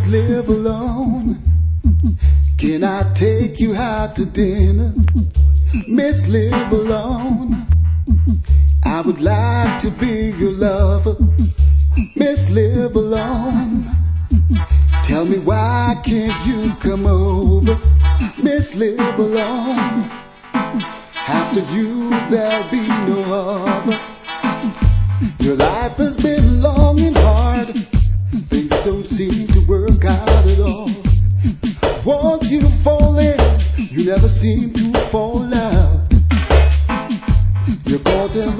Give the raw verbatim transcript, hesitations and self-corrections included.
Live alone. Can I take you out to dinner? Miss Live alone. I would like to be your lover. Miss Live alone. Tell me why can't you come over? Miss Live alone. After you there'll be no other. Your life has been long and hard. Things don't seem to work out at all. Want you to fall in, you never seem to fall out. You're caught in the